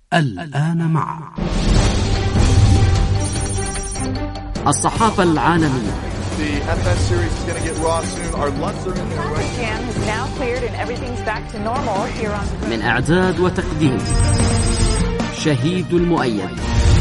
الآن مع الصحافة العالمية. من إعداد وتقديم شهيد المؤيد.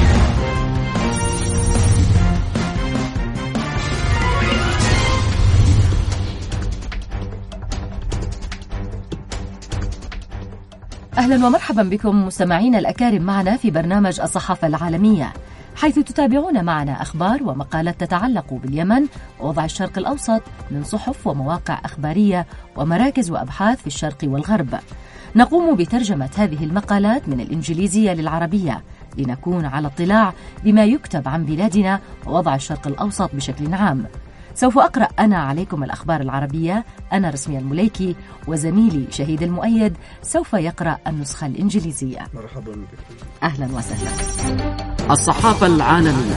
أهلا ومرحبا بكم مستمعينا الأكارم معنا في برنامج الصحافة العالمية، حيث تتابعون معنا أخبار ومقالات تتعلق باليمن ووضع الشرق الأوسط من صحف ومواقع أخبارية ومراكز وأبحاث في الشرق والغرب. نقوم بترجمة هذه المقالات من الإنجليزية للعربية لنكون على اطلاع بما يكتب عن بلادنا ووضع الشرق الأوسط بشكل عام. سوف أقرأ أنا عليكم الأخبار العربية، أنا رسمي المليكي، وزميلي شهيد المؤيد سوف يقرأ النسخة الإنجليزية. مرحبا بكم. أهلا وسهلا. الصحافة العالمية.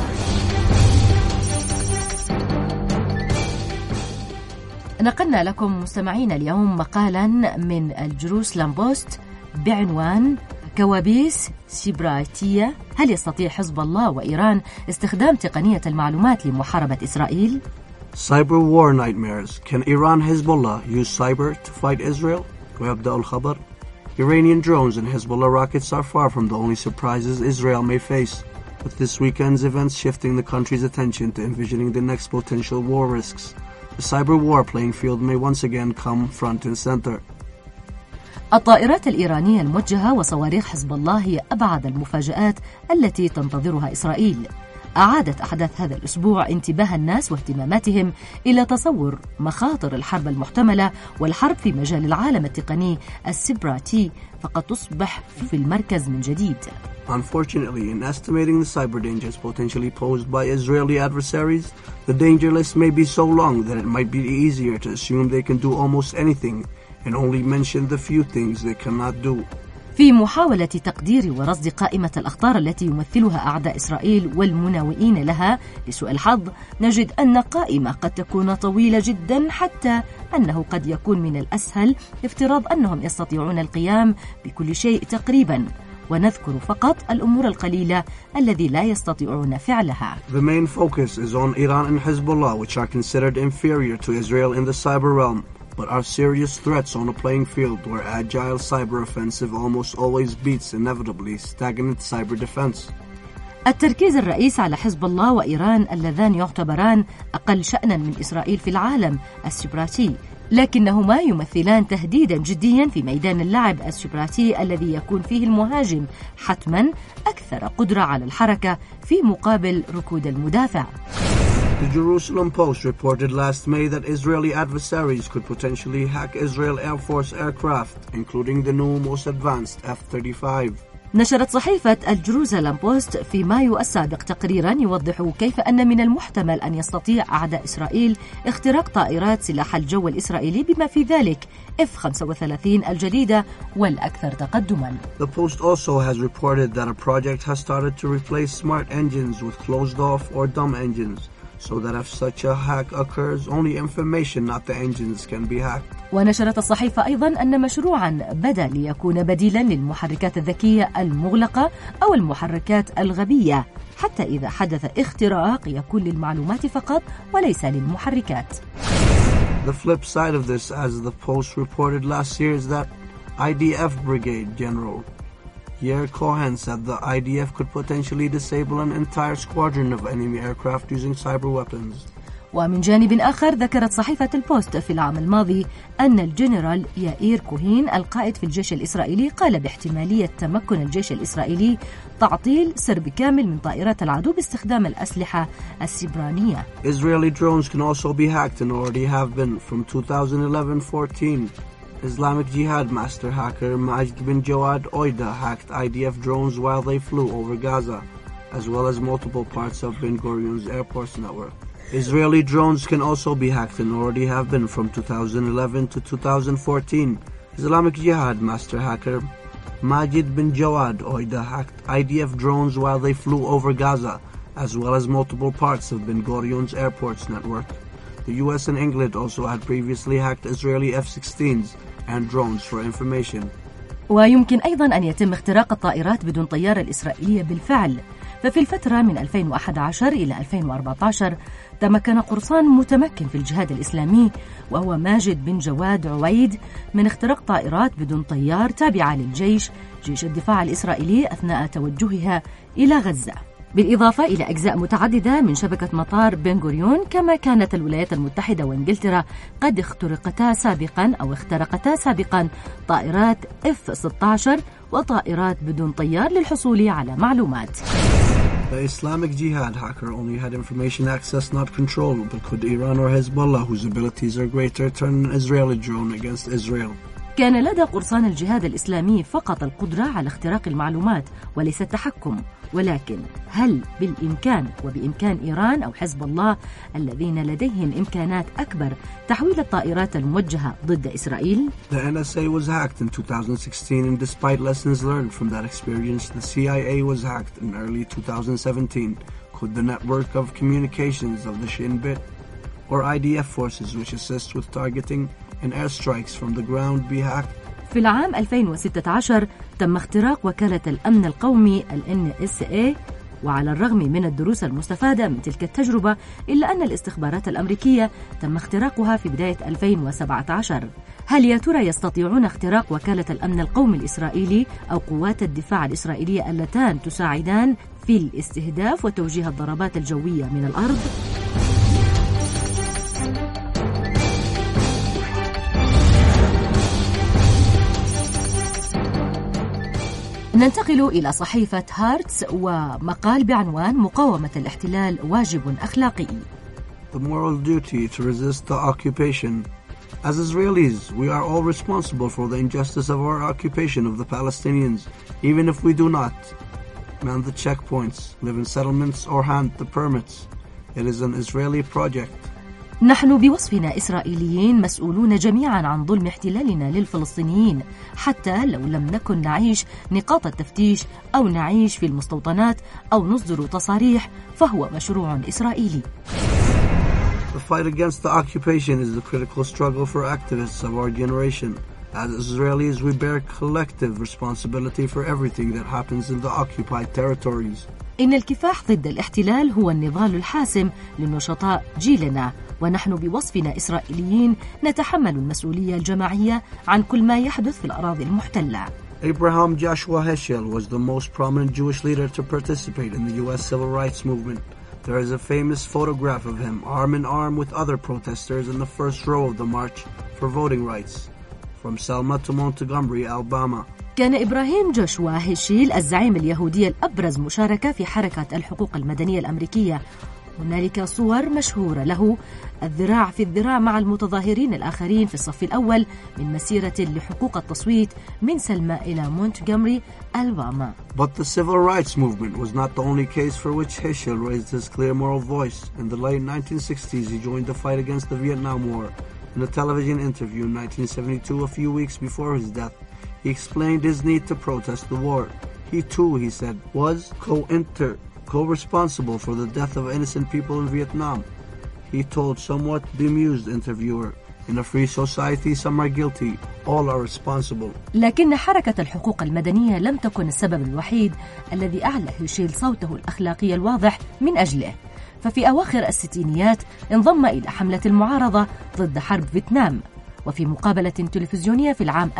نقلنا لكم مستمعين اليوم مقالا من الجروسلم بوست بعنوان كوابيس سيبراتية، هل يستطيع حزب الله وإيران استخدام تقنية المعلومات لمحاربة إسرائيل؟ Cyber war nightmares. Can Iran Hezbollah use cyber to fight Israel? ويبدأ الخبر. Iranian drones and Hezbollah rockets are far from the only surprises Israel may face, with this weekend's events shifting the country's attention to envisioning the next potential war risks. The cyber war playing field may once again come front and center. الطائرات الإيرانية الموجهة وصواريخ حزب الله هي أبعد المفاجآت التي تنتظرها إسرائيل. أعادت أحداث هذا الأسبوع انتباه الناس واهتماماتهم إلى تصور مخاطر الحرب المحتملة والحرب في مجال العالم التقني السيبراتي، فقد تصبح في المركز من جديد. Unfortunately, in estimating the cyber dangers potentially posed by Israeli adversaries, the danger list may be so long that it might be easier to assume they can do almost anything and only mention the few things they cannot do. في محاولة تقدير ورصد قائمة الأخطار التي يمثلها أعداء إسرائيل والمناوئين لها لسوء الحظ، نجد أن قائمة قد تكون طويلة جدا، حتى أنه قد يكون من الأسهل افتراض أنهم يستطيعون القيام بكل شيء تقريبا، ونذكر فقط الأمور القليلة الذي لا يستطيعون فعلها. The main focus is on Iran and Hezbollah, which are considered inferior to Israel in the cyber realm, but are serious threats on a playing field where agile cyber offensive almost always beats inevitably stagnant cyber defense. التركيز الرئيس على حزب الله وإيران اللذان يعتبران أقل شأنا من إسرائيل في العالم السيبراتي، لكنهما يمثلان تهديدا جديا في ميدان اللعب السيبراتي الذي يكون فيه المهاجم حتما أكثر قدرة على الحركة في مقابل ركود المدافع. The Jerusalem Post reported last May that Israeli adversaries could potentially hack Israel Air Force aircraft, including the new most advanced F-35. نشرت صحيفة الجروزالم بوست في مايو السابق تقريرا يوضح كيف أن من المحتمل أن يستطيع أعداء إسرائيل اختراق طائرات سلاح الجو الإسرائيلي بما في ذلك F-35 الجديدة والأكثر تقدما. The Post also has reported that a project has started to replace smart engines with closed-off or dumb engines, so that if such a hack occurs, only information, not the engines, can be hacked. ونشرت الصحيفة أيضا أن مشروعا بدا ليكون بديلا للمحركات الذكية المغلقة أو المحركات الغبية، حتى إذا حدث اختراق يكون للمعلومات فقط وليس للمحركات. The flip side of this, as the Post reported last year, is that IDF Brigade General Yair Cohen said the IDF could potentially disable an entire squadron of enemy aircraft using cyber weapons. ومن جانب آخر ذكرت صحيفة البوست في العام الماضي أن الجنرال يائير كوهين القائد في الجيش الإسرائيلي قال باحتمالية تمكن الجيش الإسرائيلي تعطيل سرب كامل من طائرات العدو باستخدام الأسلحة السيبرانية. Israeli drones can also be hacked and already have been. From 2011-14, Islamic Jihad master hacker Majd bin Jawad Oida hacked IDF drones while they flew over Gaza, as well as multiple parts of Ben Gurion's airports network. Israeli drones can also be hacked and already have been. From 2011 to 2014, Islamic Jihad master hacker Majid bin Jawad Oida hacked IDF drones while they flew over Gaza, as well as multiple parts of Ben Gurion's airports network. The US and England also had previously hacked Israeli F-16s and drones for information. ويمكن أيضا أن يتم اختراق الطائرات بدون طيار الإسرائيلية بالفعل. ففي الفترة من 2011 إلى 2014 تمكن قرصان متمكن في الجهاد الإسلامي وهو ماجد بن جواد عويد من اختراق طائرات بدون طيار تابعة للجيش جيش الدفاع الإسرائيلي أثناء توجهها إلى غزة، بالإضافة إلى أجزاء متعددة من شبكة مطار بن غوريون. كما كانت الولايات المتحدة وإنجلترا قد اخترقتا سابقا طائرات F-16 وطائرات بدون طيار للحصول على معلومات. The Islamic Jihad hacker only had information access, not control, but could Iran or Hezbollah, whose abilities are greater, turn an Israeli drone against Israel? كان لدى قرصان الجهاد الإسلامي فقط القدرة على اختراق المعلومات وليس التحكم، ولكن هل بإمكان إيران أو حزب الله الذين لديهم إمكانات أكبر تحويل الطائرات الموجهة ضد إسرائيل؟ The NSA was hacked in 2016 and despite lessons learned from that experience, the CIA was hacked in early 2017. Could the network of communications of the Shin Bet or IDF forces which assist with targeting and airstrikes from the ground be hacked? في العام 2016 تم اختراق وكالة الأمن القومي NSA، وعلى الرغم من الدروس المستفادة من تلك التجربة إلا أن الاستخبارات الأمريكية تم اختراقها في بداية 2017. هل يا ترى يستطيعون اختراق وكالة الأمن القومي الإسرائيلي أو قوات الدفاع الإسرائيلية اللتان تساعدان في الاستهداف وتوجيه الضربات الجوية من الأرض؟ ننتقل إلى صحيفة هارتس ومقال بعنوان مقاومة الاحتلال واجب أخلاقي. The moral duty to resist the occupation. As Israelis, we are all responsible for the injustice of our occupation of the Palestinians, even if we do not man the checkpoints, live in settlements, or hand the permits. It is an Israeli project. نحن بوصفنا إسرائيليين مسؤولون جميعا عن ظلم احتلالنا للفلسطينيين، حتى لو لم نكن نعيش نقاط التفتيش أو نعيش في المستوطنات أو نصدر تصاريح، فهو مشروع إسرائيلي. The fight against the occupation is the critical struggle for activists of our generation. As Israelis, we bear collective responsibility for everything that happens in the occupied territories. إن الكفاح ضد الاحتلال هو النضال الحاسم لنشطاء جيلنا، ونحن بوصفنا إسرائيليين نتحمل المسؤولية الجماعية عن كل ما يحدث في الأراضي المحتلة. Abraham Joshua Heschel was the most prominent Jewish leader to participate in the U.S. civil rights movement. There is a famous photograph of him arm in arm with other protesters in the first row of the march for voting rights from Selma to Montgomery, Alabama. كان إبراهيم جوشوا هيشيل الزعيم اليهودي الأبرز مشاركة في حركة الحقوق المدنية الأمريكية. هنالك صور مشهورة له الذراع في الذراع مع المتظاهرين الآخرين في الصف الأول من مسيرة لحقوق التصويت من سلما إلى مونتغومري، ألاباما. But the civil rights movement was not the only case for which Heschel raised his clear moral voice. In the late 1960s, he joined the fight against the Vietnam War. In a television interview in 1972, a few weeks before his death, he explained his need to protest the war. He too, he said, was co-responsible for the death of innocent people in Vietnam. He told somewhat bemused interviewer, in a free society some are guilty, all are responsible. لكن حركة الحقوق المدنية لم تكن السبب الوحيد الذي أعلى هيشيل صوته الأخلاقي الواضح من أجله. ففي أواخر الستينيات انضم إلى حملة المعارضة ضد حرب فيتنام، وفي مقابلة تلفزيونية في العام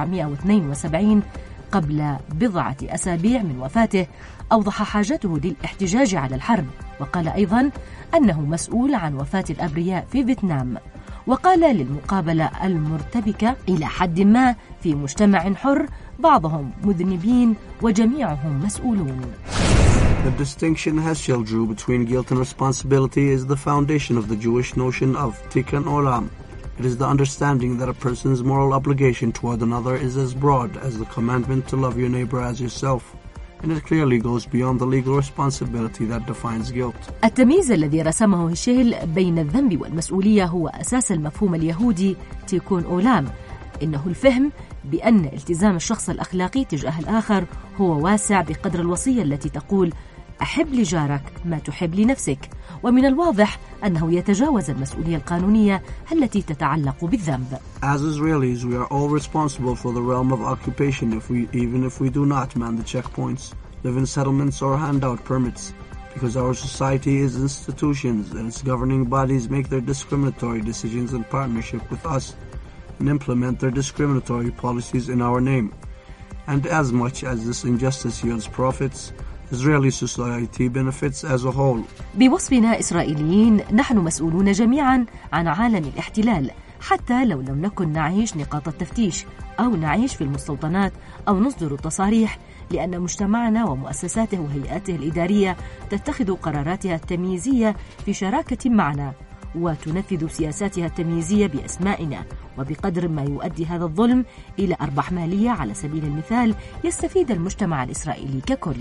1972 قبل بضعة أسابيع من وفاته أوضح حاجته للاحتجاج على الحرب، وقال أيضا أنه مسؤول عن وفاة الأبرياء في فيتنام، وقال للمقابلة المرتبكة إلى حد ما في مجتمع حر بعضهم مذنبين وجميعهم مسؤولون. The distinction Heschel drew between guilt and responsibility is the foundation of the Jewish notion of tikkun olam. It is the understanding that a person's moral obligation toward another is as broad as the commandment to love your neighbor as yourself, and it clearly goes beyond the legal responsibility that defines guilt. التمييز الذي رسمه هيشيل بين الذنب والمسؤولية هو أساس المفهوم اليهودي تيكون أولام، إنه الفهم بأن التزام الشخص الأخلاقي تجاه الآخر هو واسع بقدر الوصية التي تقول أحب لجارك ما تحب لنفسك، ومن الواضح أنه يتجاوز المسؤولية القانونية التي تتعلق بالذنب. As Israelis, we are all responsible for the realm of occupation even if we do not man the checkpoints, live in settlements or hand out permits, because our society is institutions and its governing bodies make their discriminatory decisions in partnership with us and implement their discriminatory policies in our name. And as much as this injustice yields profits, Israeli society benefits as a whole. بوصفنا إسرائيليين نحن مسؤولون جميعا عن عالم الاحتلال، حتى لو لم نكن نعيش نقاط التفتيش أو نعيش في المستوطنات أو نصدر التصاريح، لأن مجتمعنا ومؤسساته وهيئاته الإدارية تتخذ قراراتها التمييزية في شراكة معنا وتنفذ سياساتها التمييزية بأسمائنا، وبقدر ما يؤدي هذا الظلم إلى أرباح مالية على سبيل المثال يستفيد المجتمع الإسرائيلي ككل.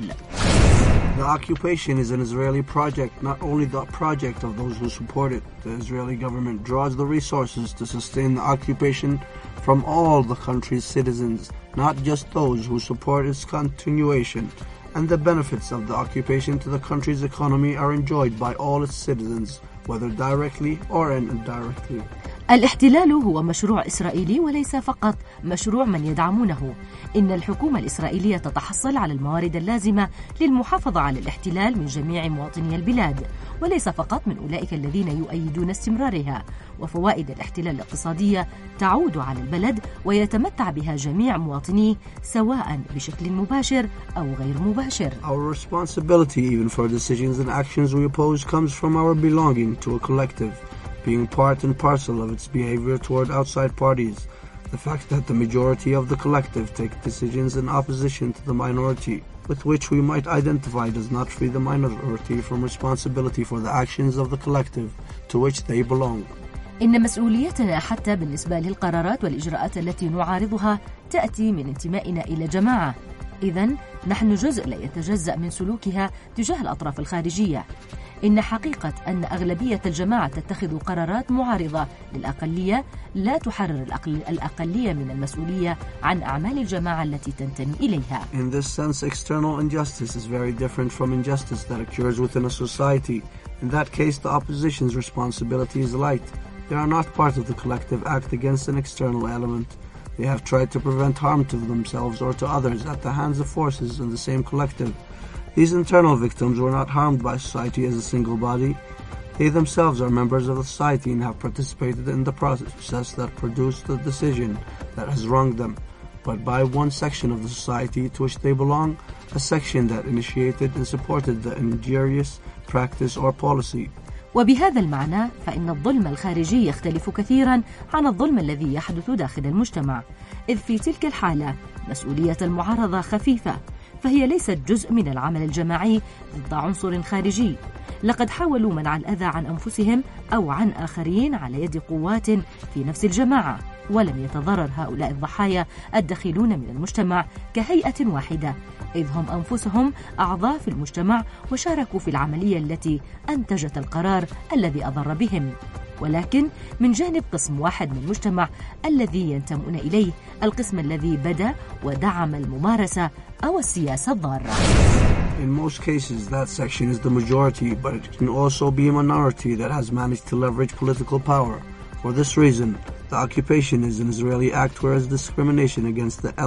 The occupation is an Israeli project, not only the project of those who support it. The Israeli government draws the resources to sustain the occupation from all the country's citizens, not just those who support its continuation. And the benefits of the occupation to the country's economy are enjoyed by all its citizens, whether directly or indirectly. الاحتلال هو مشروع إسرائيلي وليس فقط مشروع من يدعمونه. إن الحكومة الإسرائيلية تتحصل على الموارد اللازمة للمحافظة على الاحتلال من جميع مواطني البلاد، وليس فقط من أولئك الذين يؤيدون استمرارها. وفوائد الاحتلال الاقتصادية تعود على البلد ويتمتع بها جميع مواطنيه سواء بشكل مباشر أو غير مباشر. Our responsibility even for decisions and actions we oppose comes from our belonging to a collective, being part and parcel of its behavior toward outside parties. The fact that the majority of the collective take decisions in opposition to the minority, with which we might identify, does not free the minority from responsibility for the actions of the collective to which they belong. إن مسؤوليتنا حتى بالنسبة للقرارات والإجراءات التي نعارضها تأتي من انتمائنا إلى جماعة، إذن نحن جزء لا يتجزأ من سلوكها تجاه الأطراف الخارجية. إن حقيقة أن أغلبية الجماعة تتخذ قرارات معارضة للأقلية لا تحرر الأقلية من المسؤولية عن أعمال الجماعة التي تنتمي إليها. In this sense, external injustice is very different from injustice that occurs within a society. In that case, the opposition's responsibility is light. They are not part of the collective act against an external element. They have tried to prevent harm to themselves or to others at the hands of forces in the same collective. These internal victims were not harmed by society as a single body. They themselves are members of the society and have participated in the process that produced the decision that has wronged them, but by one section of the society to which they belong, a section that initiated and supported the injurious practice or policy. وبهذا المعنى فإن الظلم الخارجي يختلف كثيرا عن الظلم الذي يحدث داخل المجتمع، إذ في تلك الحالة مسؤولية المعارضة خفيفة، فهي ليست جزء من العمل الجماعي ضد عنصر خارجي. لقد حاولوا منع الأذى عن أنفسهم أو عن آخرين على يد قوات في نفس الجماعة، ولم يتضرر هؤلاء الضحايا الداخلون من المجتمع كهيئة واحدة، إذ هم أنفسهم أعضاء في المجتمع وشاركوا في العملية التي أنتجت القرار الذي أضر بهم. ولكن من جانب قسم واحد من المجتمع الذي ينتمون إليه، القسم الذي بدأ ودعم الممارسة أو السياسة الضارة. In most cases, that section is the majority, but it can also be a minority that has managed to leverage political power. For this reason, the occupation is an Israeli act, whereas discrimination against the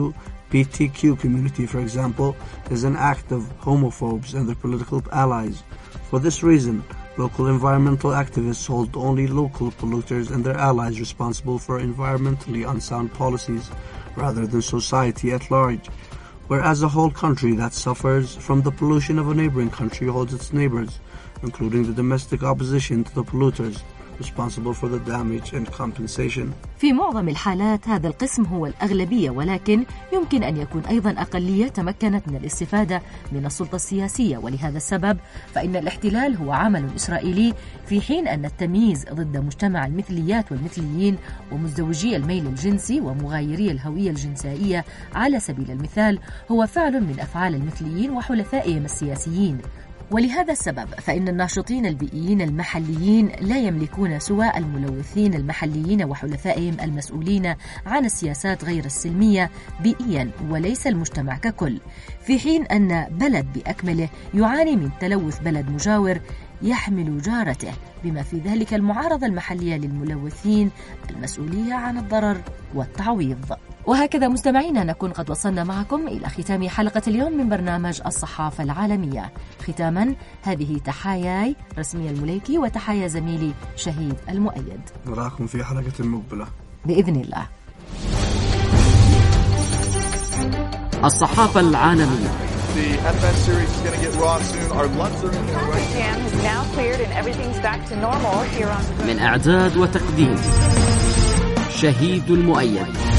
LGBTQ community, for example, is an act of homophobes and their political allies. For this reason, local environmental activists hold only local polluters and their allies responsible for environmentally unsound policies, rather than society at large. Whereas a whole country that suffers from the pollution of a neighboring country holds its neighbors, including the domestic opposition to the polluters, responsible for the damage and compensation. في معظم الحالات هذا القسم هو الأغلبية، ولكن يمكن أن يكون أيضا أقلية تمكنت من الاستفادة من السلطة السياسية. ولهذا السبب فإن الاحتلال هو عمل إسرائيلي، في حين أن التمييز ضد مجتمع المثليات والمثليين ومزدوجي الميل الجنسي ومغايري الهوية الجنسائية على سبيل المثال هو فعل من أفعال المثليين وحلفائهم السياسيين. ولهذا السبب فإن الناشطين البيئيين المحليين لا يملكون سوى الملوثين المحليين وحلفائهم المسؤولين عن السياسات غير السلمية بيئيا وليس المجتمع ككل، في حين أن بلد بأكمله يعاني من تلوث بلد مجاور يحمل جارته، بما في ذلك المعارضة المحلية للملوثين المسؤولية عن الضرر والتعويض. وهكذا مستمعينا نكون قد وصلنا معكم إلى ختام حلقة اليوم من برنامج الصحافة العالمية. ختاما هذه تحاياي رسمية المليكي وتحايا زميلي شهيد المؤيد. نراكم في حلقة مقبلة بإذن الله. الصحافة العالمية. The FN series is going to get raw soon. Our lunch jam has now cleared and everything's back to normal here on. من إعداد وتقديم شهيد المؤيد.